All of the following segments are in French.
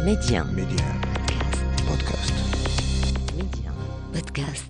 Média. Média. Podcast. Média. Podcast.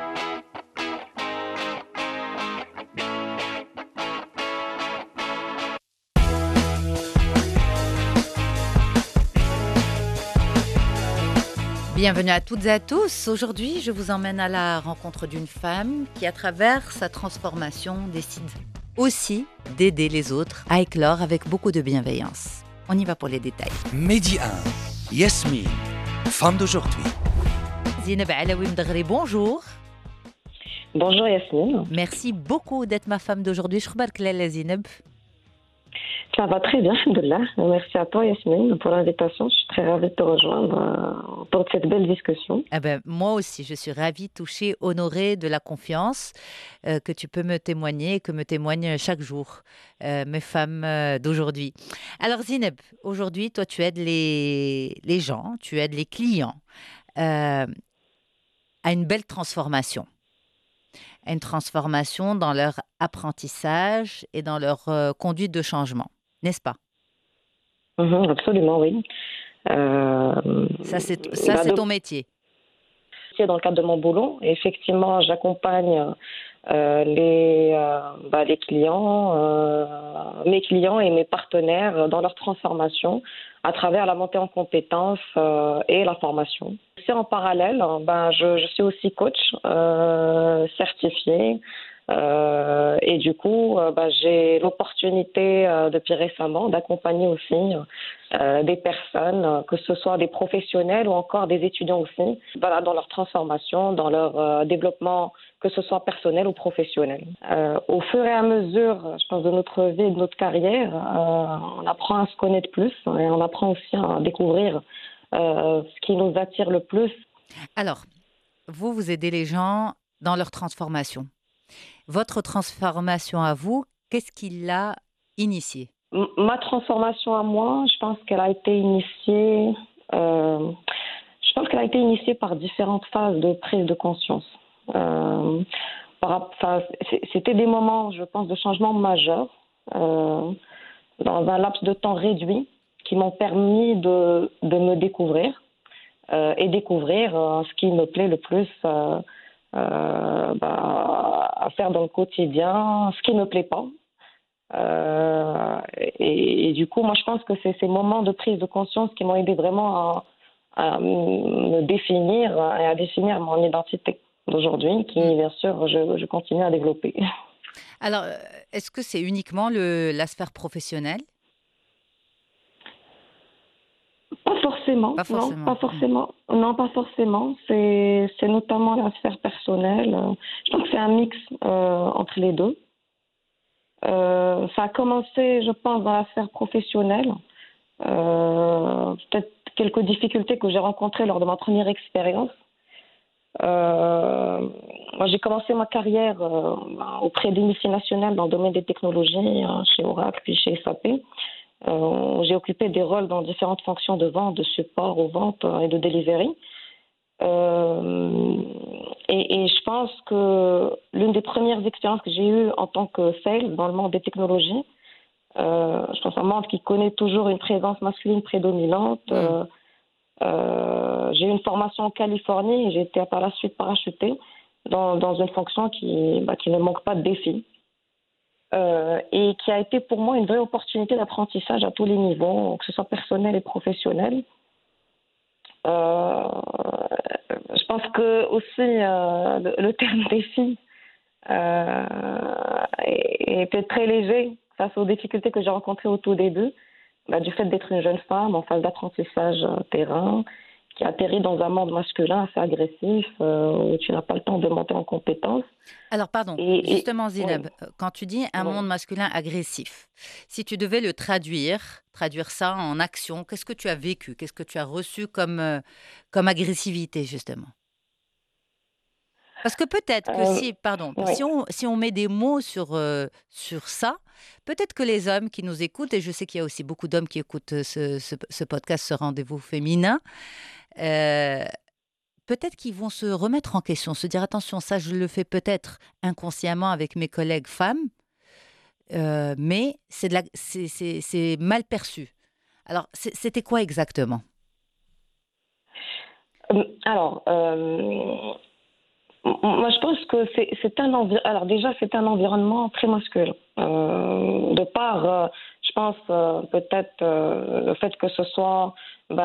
Bienvenue à toutes et à tous. Aujourd'hui, je vous emmène à la rencontre d'une femme qui, à travers sa transformation, décide aussi d'aider les autres à éclore avec beaucoup de bienveillance. On y va pour les détails. Midi 1, Yasmine, femme d'aujourd'hui. Zineb Alaoui Mdaghri, bonjour. Bonjour Yasmine. Merci beaucoup d'être ma femme d'aujourd'hui. Shkhbark Lala Zineb. Ça va très bien, alhamdoulilah. Merci à toi Yasmine pour l'invitation. Je suis très ravie de te rejoindre pour cette belle discussion. Moi aussi, je suis ravie, touchée, honorée de la confiance que tu peux me témoigner, que me témoignent chaque jour mes femmes d'aujourd'hui. Alors Zineb, aujourd'hui, toi tu aides les gens, tu aides les clients à une belle transformation. Une transformation dans leur apprentissage et dans leur conduite de changement, n'est-ce pas? Absolument, oui. Ça, c'est ton métier. C'est dans le cadre de mon boulot. Et effectivement, j'accompagne les clients, mes clients et mes partenaires dans leur transformation à travers la montée en compétences et la formation. C'est en parallèle, je suis aussi coach certifié. Et du coup, j'ai l'opportunité depuis récemment d'accompagner aussi des personnes, que ce soit des professionnels ou encore des étudiants aussi, dans leur transformation, dans leur développement, que ce soit personnel ou professionnel. Au fur et à mesure, je pense, de notre vie et de notre carrière, on apprend à se connaître plus et on apprend aussi à découvrir ce qui nous attire le plus. Alors, vous aidez les gens dans leur transformation. Votre transformation à vous, qu'est-ce qui l'a initiée? Ma transformation à moi, je pense qu'elle a été initiée. Par différentes phases de prise de conscience. C'était des moments, je pense, de changement majeur dans un laps de temps réduit qui m'ont permis de me découvrir et découvrir ce qui me plaît le plus. À faire dans le quotidien, ce qui ne me plaît pas. Et du coup, moi, je pense que c'est ces moments de prise de conscience qui m'ont aidé vraiment à me définir et à définir mon identité d'aujourd'hui, qui, bien sûr, je continue à développer. Alors, est-ce que c'est uniquement l'aspect professionnel? Pas forcément. Non, pas forcément. C'est notamment la sphère personnelle. Je pense que c'est un mix entre les deux. Ça a commencé, je pense, dans la sphère professionnelle. Peut-être quelques difficultés que j'ai rencontrées lors de ma première expérience. Moi, j'ai commencé ma carrière auprès des multinationales dans le domaine des technologies, chez Oracle puis chez SAP. J'ai occupé des rôles dans différentes fonctions de vente, de support aux ventes et de delivery. Et je pense que l'une des premières expériences que j'ai eues en tant que sales dans le monde des technologies, je pense un monde qui connaît toujours une présence masculine prédominante. J'ai eu une formation en Californie et j'ai été par la suite parachutée dans une fonction qui ne manque pas de défis. Et qui a été pour moi une vraie opportunité d'apprentissage à tous les niveaux, que ce soit personnel et professionnel. Je pense que aussi le terme défi était très léger face aux difficultés que j'ai rencontrées au tout début, du fait d'être une jeune femme en phase d'apprentissage terrain, qui atterrit dans un monde masculin assez agressif, où tu n'as pas le temps de monter en compétences. Alors, pardon, justement, Zineb, quand tu dis un monde masculin agressif, si tu devais le traduire ça en action, qu'est-ce que tu as vécu? Qu'est-ce que tu as reçu comme agressivité, justement? Parce que peut-être que si on met des mots sur ça, peut-être que les hommes qui nous écoutent, et je sais qu'il y a aussi beaucoup d'hommes qui écoutent ce podcast, ce rendez-vous féminin, peut-être qu'ils vont se remettre en question, se dire attention, ça je le fais peut-être inconsciemment avec mes collègues femmes, mais c'est mal perçu. Alors, c'était quoi exactement? Alors, moi, je pense que alors déjà, c'est un environnement très masculin. De par, je pense, peut-être le fait que ce soit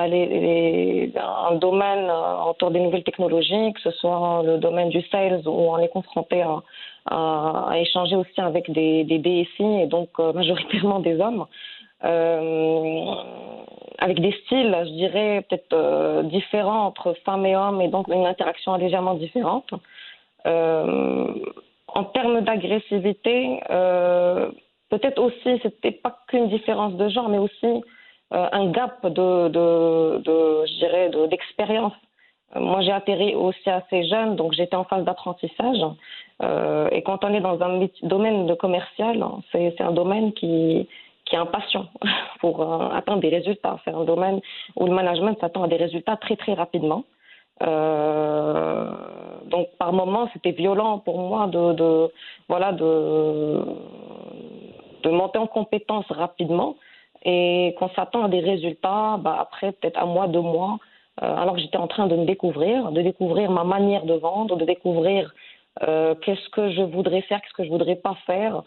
un domaine autour des nouvelles technologies, que ce soit le domaine du sales où on est confronté à échanger aussi avec des BSI et donc majoritairement des hommes. Avec des styles, je dirais, peut-être différents entre femmes et hommes et donc une interaction légèrement différente. En termes d'agressivité, peut-être aussi, c'était pas qu'une différence de genre, mais aussi un gap je dirais, d'expérience. Moi, j'ai atterri aussi assez jeune, donc j'étais en phase d'apprentissage. Et quand on est dans un domaine de commercial, c'est un domaine qui est impatient pour atteindre des résultats. C'est un domaine où le management s'attend à des résultats très, très rapidement. Donc, par moments, c'était violent pour moi de monter en compétence rapidement et qu'on s'attend à des résultats après peut-être un mois, 2 mois, alors que j'étais en train de me découvrir, de découvrir ma manière de vendre, de découvrir qu'est-ce que je voudrais faire, qu'est-ce que je voudrais pas faire.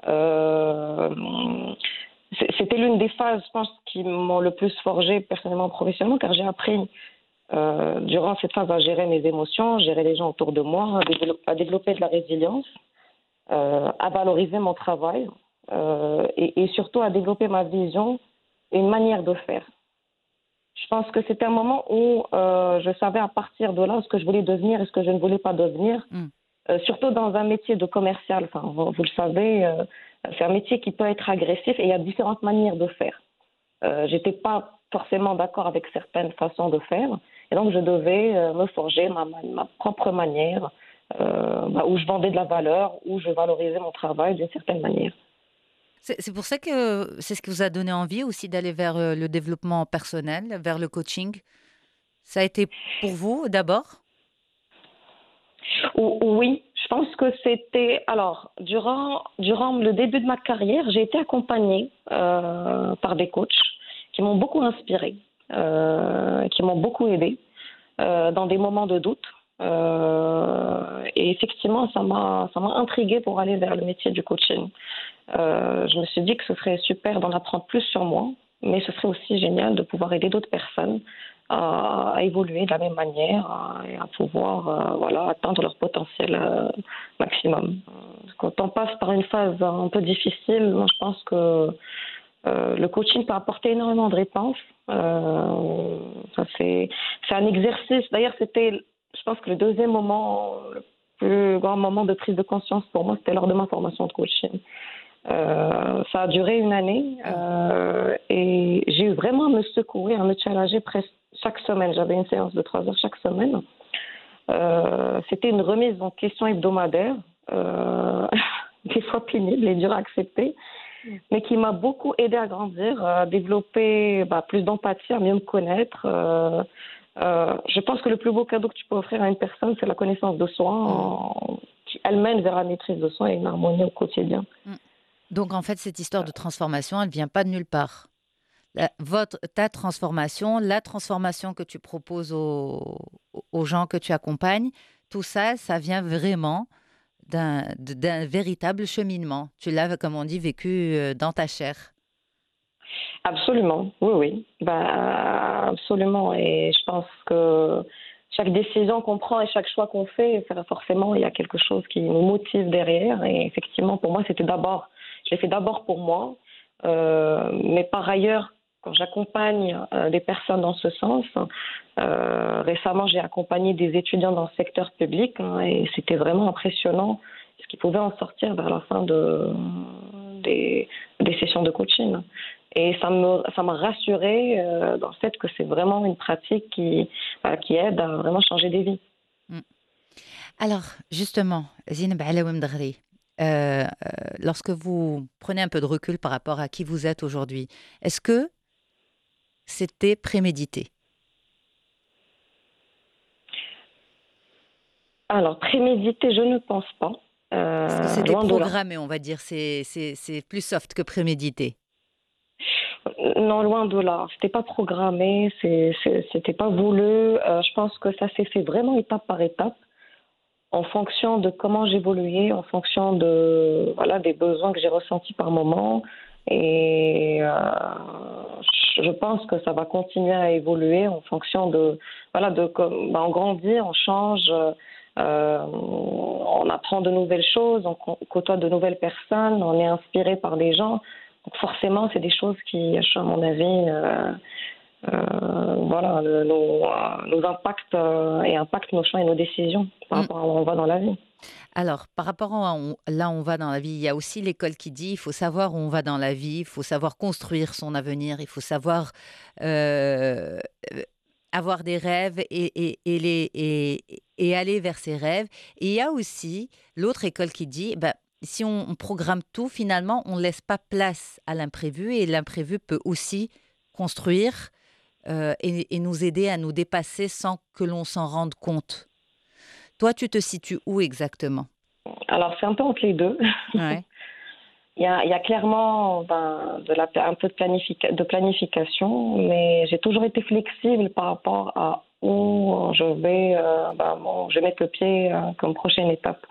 C'était l'une des phases, je pense, qui m'ont le plus forgé personnellement, professionnellement, car j'ai appris durant cette phase à gérer mes émotions, gérer les gens autour de moi, à développer de la résilience, à valoriser mon travail et surtout à développer ma vision et une manière de faire. Je pense que c'était un moment où je savais à partir de là ce que je voulais devenir et ce que je ne voulais pas devenir. Surtout dans un métier de commercial, enfin, vous le savez, c'est un métier qui peut être agressif et il y a différentes manières de faire. J'étais pas forcément d'accord avec certaines façons de faire et donc je devais me forger ma propre manière où je vendais de la valeur, où je valorisais mon travail d'une certaine manière. C'est pour ça que c'est ce qui vous a donné envie aussi d'aller vers le développement personnel, vers le coaching. Ça a été pour vous d'abord? Oui, je pense que c'était... Alors, durant le début de ma carrière, j'ai été accompagnée par des coachs qui m'ont beaucoup inspirée, qui m'ont beaucoup aidée dans des moments de doute. Et effectivement, ça m'a intriguée pour aller vers le métier du coaching. Je me suis dit que ce serait super d'en apprendre plus sur moi, mais ce serait aussi génial de pouvoir aider d'autres personnes à évoluer de la même manière et à pouvoir atteindre leur potentiel maximum. Quand on passe par une phase un peu difficile, moi, je pense que le coaching peut apporter énormément de réponses. C'est un exercice. D'ailleurs, je pense que le deuxième moment, le plus grand moment de prise de conscience pour moi, c'était lors de ma formation de coaching. Ça a duré 1 année et j'ai eu vraiment à me secouer, à me challenger presque chaque semaine. J'avais une séance de 3 heures chaque semaine. C'était une remise en question hebdomadaire, des fois pénible et dure à accepter, mais qui m'a beaucoup aidé à grandir, à développer plus d'empathie, à mieux me connaître. Je pense que le plus beau cadeau que tu peux offrir à une personne, c'est la connaissance de soi, qui elle mène vers la maîtrise de soi et une harmonie au quotidien. Donc en fait, cette histoire de transformation, elle ne vient pas de nulle part. Ta transformation, la transformation que tu proposes aux gens que tu accompagnes, tout ça, ça vient vraiment d'un véritable cheminement. Tu l'as, comme on dit, vécu dans ta chair. Absolument, oui. Absolument. Et je pense que chaque décision qu'on prend et chaque choix qu'on fait, forcément, il y a quelque chose qui nous motive derrière. Et effectivement, pour moi, je l'ai fait d'abord pour moi. Mais par ailleurs, quand j'accompagne des personnes dans ce sens, récemment, j'ai accompagné des étudiants dans le secteur public et c'était vraiment impressionnant ce qu'ils pouvaient en sortir vers la fin des sessions de coaching. Et ça m'a rassurée dans le fait que c'est vraiment une pratique qui aide à vraiment changer des vies. Alors, justement, Zineb Alaoui Mdaghri, lorsque vous prenez un peu de recul par rapport à qui vous êtes aujourd'hui, est-ce que c'était prémédité? Alors, prémédité, je ne pense pas. Parce que c'était programmé, on va dire. C'est plus soft que prémédité. Non, loin de là. C'était pas programmé, c'était pas voulu. Je pense que ça s'est fait vraiment étape par étape, en fonction de comment j'évoluais, en fonction de voilà des besoins que j'ai ressentis par moment. Et je pense que ça va continuer à évoluer en fonction de voilà on grandit, on change, on apprend de nouvelles choses, on côtoie de nouvelles personnes, on est inspiré par des gens. Donc forcément, c'est des choses qui, à mon avis, nous impactent et impactent nos choix et nos décisions par rapport à où on va dans la vie. Alors, par rapport à là où on va dans la vie, il y a aussi l'école qui dit il faut savoir où on va dans la vie, il faut savoir construire son avenir, il faut savoir euh, avoir des rêves et aller vers ses rêves. Et il y a aussi l'autre école qui dit ben, si on programme tout, finalement, on ne laisse pas place à l'imprévu et l'imprévu peut aussi construire et nous aider à nous dépasser sans que l'on s'en rende compte. Toi, tu te situes où exactement? Alors, c'est un peu entre les deux. Ouais. Il y a clairement un peu de planification, mais j'ai toujours été flexible par rapport à où je vais mettre le pied comme prochaine étape.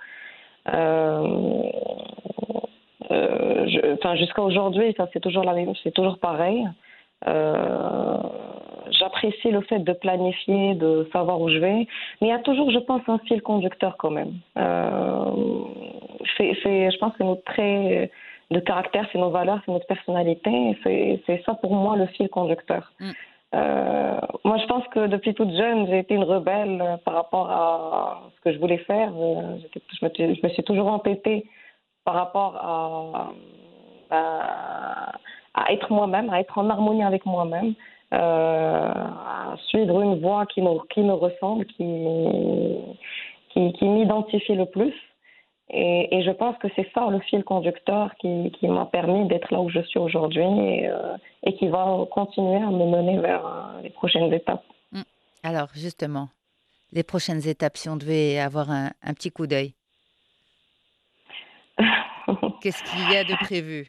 Jusqu'à aujourd'hui, ça c'est toujours la même, c'est toujours pareil. J'apprécie le fait de planifier, de savoir où je vais, mais il y a toujours, je pense, un fil conducteur quand même. Je pense que notre trait de caractère, c'est nos valeurs, c'est notre personnalité. C'est ça pour moi le fil conducteur. Moi, je pense que depuis toute jeune, j'ai été une rebelle par rapport à ce que je voulais faire. Je me suis toujours entêtée par rapport à être moi-même, à être en harmonie avec moi-même, à suivre une voie qui me ressemble, qui m'identifie le plus. Et je pense que c'est ça le fil conducteur qui m'a permis d'être là où je suis aujourd'hui et qui va continuer à me mener vers les prochaines étapes. Alors, justement, les prochaines étapes, si on devait avoir un petit coup d'œil, qu'est-ce qu'il y a de prévu?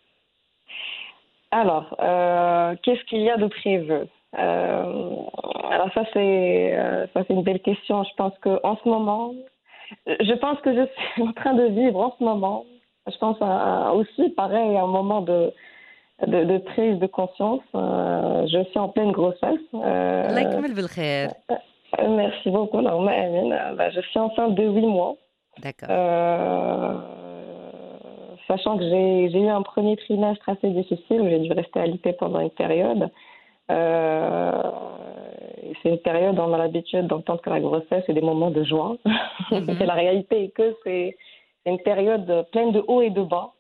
Alors, qu'est-ce qu'il y a de prévu? Alors ça c'est une belle question. Je pense que en ce moment, je suis en train de vivre en ce moment. Je pense aussi pareil à un moment de prise de conscience. Je suis en pleine grossesse. Allah يكمل بالخير. Merci beaucoup, Norma Amine. Je suis enceinte de 8 mois. D'accord. Sachant que j'ai eu un premier trimestre assez difficile où j'ai dû rester alitée pendant une période. C'est une période où on a l'habitude d'entendre que la grossesse c'est des moments de joie. Et la réalité est que c'est une période pleine de hauts et de bas.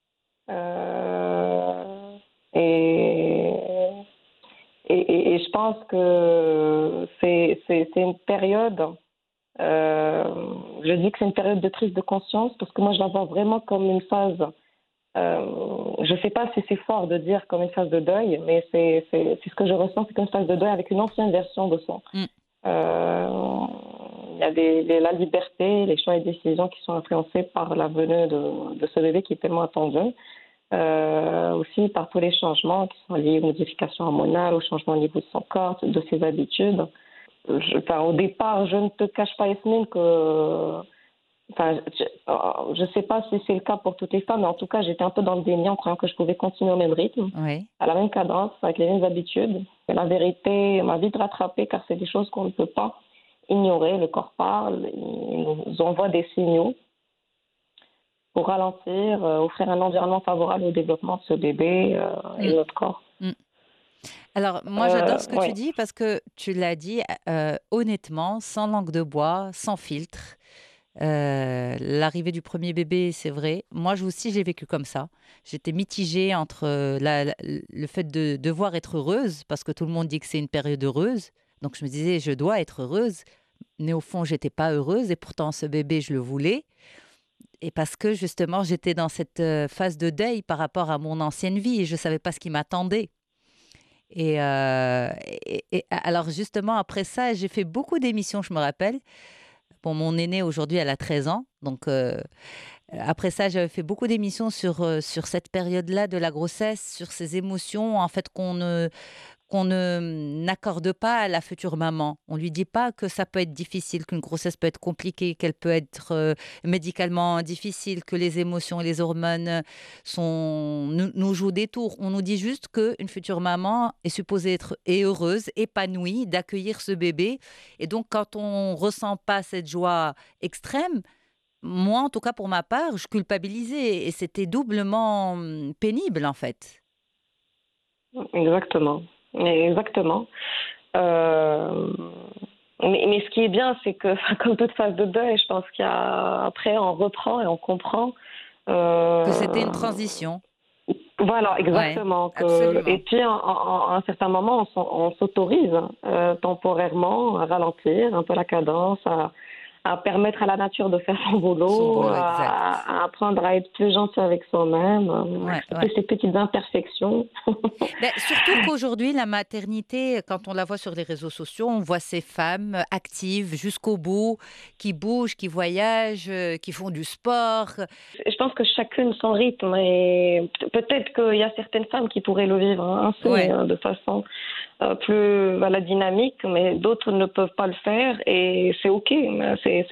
Et je pense que c'est une période. Je dis que c'est une période de prise de conscience parce que moi je la vois vraiment comme une phase. Je ne sais pas si c'est fort de dire comme une phase de deuil, mais c'est ce que je ressens, c'est comme une phase de deuil avec une ancienne version de soi. Il y a la liberté, les choix et décisions qui sont influencés par la venue de ce bébé qui est tellement attendu. Aussi par tous les changements qui sont liés aux modifications hormonales, aux changements au niveau de son corps, de ses habitudes. Au départ, je ne te cache pas, Yasmine, que je ne sais pas si c'est le cas pour toutes les femmes, mais en tout cas, j'étais un peu dans le déni en croyant que je pouvais continuer au même rythme, à la même cadence, avec les mêmes habitudes. Et la vérité m'a vite rattrapée car c'est des choses qu'on ne peut pas ignorer. Le corps parle, il nous envoie des signaux pour ralentir, offrir un environnement favorable au développement de ce bébé et de notre corps. Alors, moi, j'adore ce que tu dis parce que tu l'as dit honnêtement, sans langue de bois, sans filtre. L'arrivée du premier bébé, c'est vrai. Moi aussi, j'ai vécu comme ça. J'étais mitigée entre le fait de devoir être heureuse, parce que tout le monde dit que c'est une période heureuse. Donc, je me disais, je dois être heureuse. Mais au fond, j'étais pas heureuse. Et pourtant, ce bébé, je le voulais. Et parce que, justement, j'étais dans cette phase de deuil par rapport à mon ancienne vie. Et je savais pas ce qui m'attendait. Et alors, justement, après ça, j'ai fait beaucoup d'émissions, je me rappelle. Bon, mon aînée, aujourd'hui, elle a 13 ans. Donc, Après ça, j'avais fait beaucoup d'émissions sur cette période-là de la grossesse, sur ces émotions en fait qu'on n'accorde pas à la future maman. On lui dit pas que ça peut être difficile, qu'une grossesse peut être compliquée, qu'elle peut être médicalement difficile, que les émotions et les hormones nous jouent des tours. On nous dit juste qu'une future maman est supposée être heureuse, épanouie d'accueillir ce bébé. Et donc, quand on ressent pas cette joie extrême, moi, en tout cas pour ma part, je culpabilisais et c'était doublement pénible en fait. Exactement. Exactement. Euh, mais ce qui est bien, c'est que, comme toute phase de deuil, je pense qu'après, on reprend et on comprend. Que c'était une euh, transition. Voilà, Ouais, exactement. Et absolument. puis, à un certain moment, on s'autorise temporairement à ralentir un peu la cadence, à permettre à la nature de faire son Son boulot, boulot exact. à apprendre à être plus gentil avec soi-même, Ouais, ouais. accepter ses petites imperfections. Ben, surtout qu'aujourd'hui, la maternité, quand on la voit sur les réseaux sociaux, on voit ces femmes actives jusqu'au bout, qui bougent, qui voyagent, qui font du sport. Je pense que chacune son rythme et peut-être qu'il y a certaines femmes qui pourraient le vivre ainsi, Ouais, de façon plus voilà, dynamique, mais d'autres ne peuvent pas le faire et c'est ok. Mais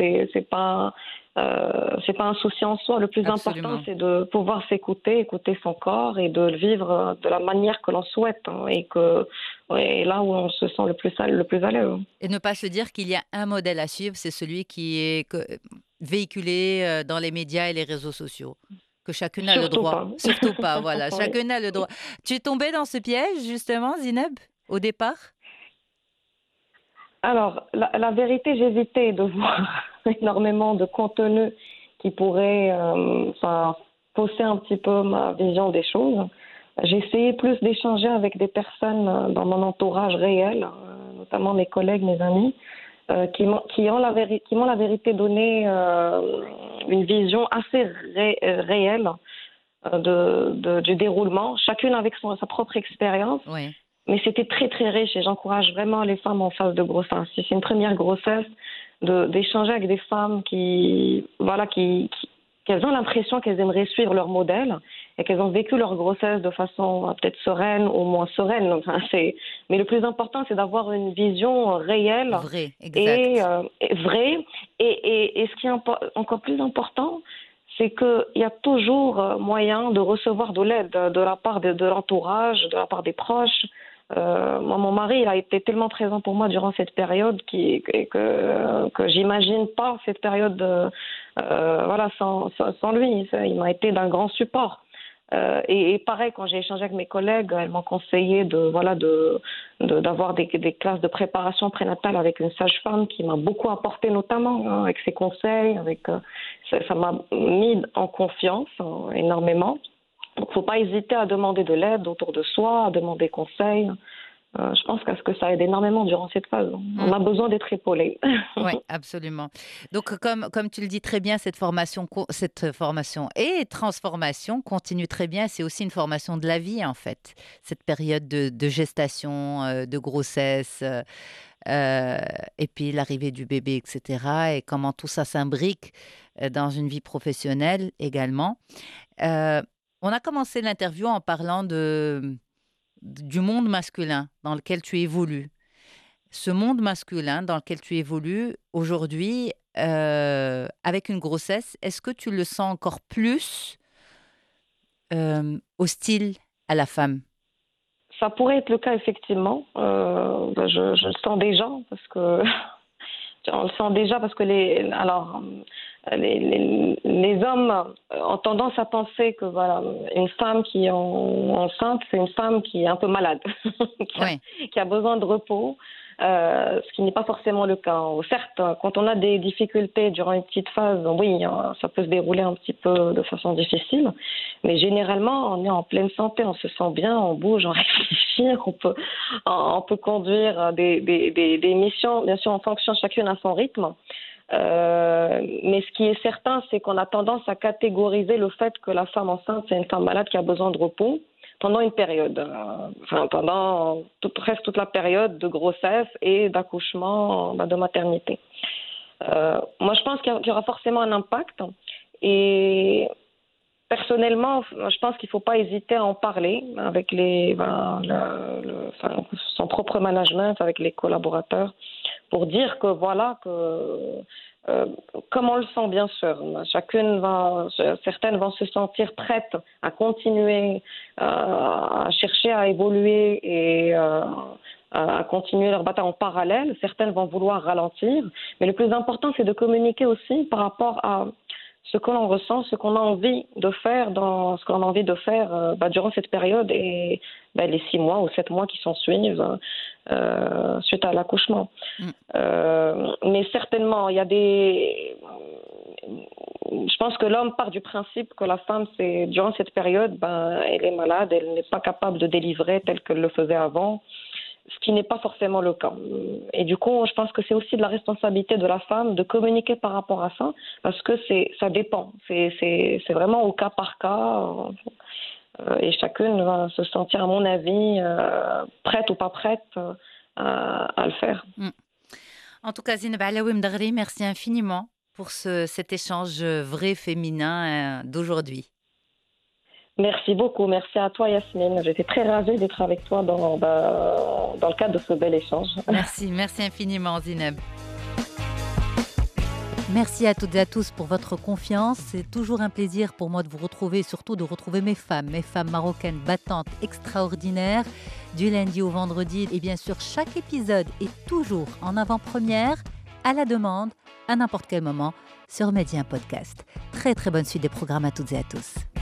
c'est pas un souci en soi. Le plus important, absolument. c'est de pouvoir s'écouter, écouter son corps et de le vivre de la manière que l'on souhaite, hein, et là où on se sent le plus à l'aise. Et ne pas se dire qu'il y a un modèle à suivre, c'est celui qui est véhiculé dans les médias et les réseaux sociaux. Que chacune a le Surtout droit. pas. Surtout pas, voilà. Oui. Chacune a le droit. Tu es tombée dans ce piège, justement, Zineb, au départ? Alors, la vérité, j'hésitais de voir énormément de contenu qui pourrait fausser un petit peu ma vision des choses. J'ai essayé plus d'échanger avec des personnes dans mon entourage réel, notamment mes collègues, mes amis, qui m'ont la vérité donné une vision assez réelle du déroulement, chacune avec sa propre expérience. Oui, Mais c'était très très riche et j'encourage vraiment les femmes en phase de grossesse. Si c'est une première grossesse, d'échanger avec des femmes qu'elles ont l'impression qu'elles aimeraient suivre leur modèle et qu'elles ont vécu leur grossesse de façon peut-être sereine ou moins sereine. Enfin, mais le plus important, c'est d'avoir une vision réelle vrai, et exact. vraie. Et ce qui est encore plus important, c'est qu'il y a toujours moyen de recevoir de l'aide de la part de l'entourage, de la part des proches. Moi, mon mari, il a été tellement présent pour moi durant cette période que j'imagine pas cette période voilà, sans lui. Il m'a été d'un grand support. Et pareil, quand j'ai échangé avec mes collègues, elles m'ont conseillé d'avoir des classes de préparation prénatale avec une sage-femme qui m'a beaucoup apporté, notamment hein, avec ses conseils. Ça m'a mis en confiance énormément. Donc, faut pas hésiter à demander de l'aide autour de soi, à demander conseil. Je pense qu'à ce que ça aide énormément durant cette phase. On a besoin d'être épaulé. Oui, absolument. Donc, comme tu le dis très bien, cette formation et transformation continue très bien. C'est aussi une formation de la vie, en fait. Cette période de gestation, de grossesse, euh, et puis l'arrivée du bébé, etc. Et comment tout ça s'imbrique dans une vie professionnelle également. Euh, on a commencé l'interview en parlant du monde masculin dans lequel tu évolues. Ce monde masculin dans lequel tu évolues aujourd'hui, avec une grossesse, est-ce que tu le sens encore plus hostile à la femme? Ça pourrait être le cas, effectivement. Je le sens déjà, parce que on le sent déjà parce que les hommes ont tendance à penser que voilà, une femme qui est enceinte, c'est une femme qui est un peu malade, Oui, qui a besoin de repos, ce qui n'est pas forcément le cas. Certes, quand on a des difficultés durant une petite phase, oui, hein, ça peut se dérouler un petit peu de façon difficile, mais généralement, on est en pleine santé, on se sent bien, on bouge, on réfléchit, on peut conduire des missions, bien sûr en fonction chacune à son rythme. Mais ce qui est certain, c'est qu'on a tendance à catégoriser le fait que la femme enceinte, c'est une femme malade qui a besoin de repos pendant une période, pendant presque toute la période de grossesse et d'accouchement, de maternité. Moi, je pense qu'il y aura forcément un impact. Et personnellement, je pense qu'il ne faut pas hésiter à en parler avec son propre management, avec les collaborateurs, pour dire que voilà, comme on le sent bien sûr, certaines vont se sentir prêtes à continuer à chercher à évoluer et à continuer leur bataille en parallèle. Certaines vont vouloir ralentir, mais le plus important, c'est de communiquer aussi par rapport à ce que l'on ressent, ce qu'on a envie de faire durant cette période et les 6 mois ou 7 mois qui s'en suivent suite à l'accouchement. Mais certainement, je pense que l'homme part du principe que la femme, durant cette période, elle est malade, elle n'est pas capable de délivrer tel qu'elle le faisait avant, ce qui n'est pas forcément le cas. Et du coup, je pense que c'est aussi de la responsabilité de la femme de communiquer par rapport à ça, parce que ça dépend. C'est vraiment au cas par cas. Et chacune va se sentir, à mon avis, prête ou pas prête à le faire. En tout cas, Zineb Alaoui Mdaghri, merci infiniment pour cet échange vrai féminin d'aujourd'hui. Merci beaucoup. Merci à toi, Yasmine. J'étais très ravie d'être avec toi dans le cadre de ce bel échange. Merci infiniment, Zineb. Merci à toutes et à tous pour votre confiance. C'est toujours un plaisir pour moi de vous retrouver, surtout de retrouver mes femmes marocaines battantes, extraordinaires, du lundi au vendredi. Et bien sûr, chaque épisode est toujours en avant-première, à la demande, à n'importe quel moment, sur Média Podcast. Très très bonne suite des programmes à toutes et à tous.